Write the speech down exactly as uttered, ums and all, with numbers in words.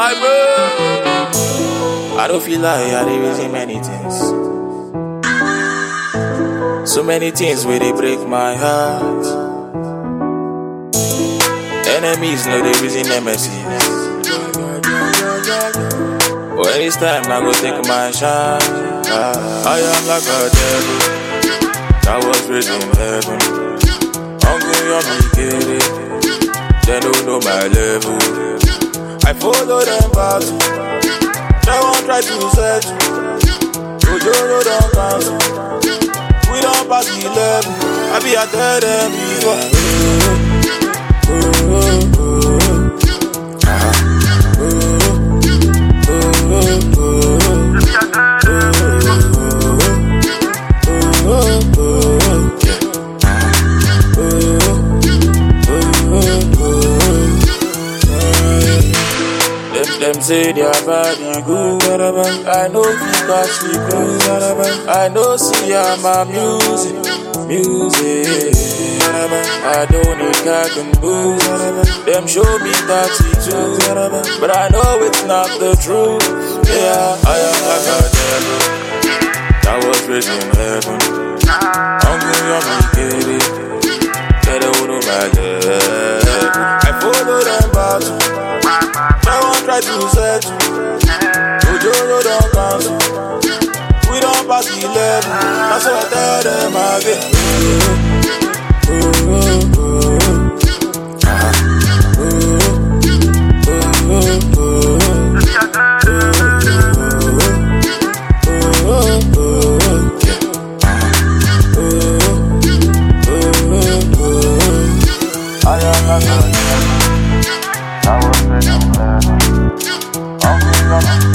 my way. I don't feel like I dey reason many things. So many things where they break my heart. Enemies know they reason nemesis. But this time I go take my shot. I am like a devil that was raised in heaven. Uncle, you're me, get it. They don't know my level. I follow them back. They won't try to search. Ojoro don't cancel. We don't pass the level. I be a tell them before. Them say their body good, I know you catch the cruise. I know see I'm a music, music. I don't need crack and booze. Them show me thirty-two, but I know it's not the truth. Yeah, I am like a devil that was raised in heaven. Uncle, you're me, get it. Get it with my leg. I follow them back. They won't try to search. Ojoro don't cancel. We don't pass the level. That's what I tell them again. I am not going to I was ready for that.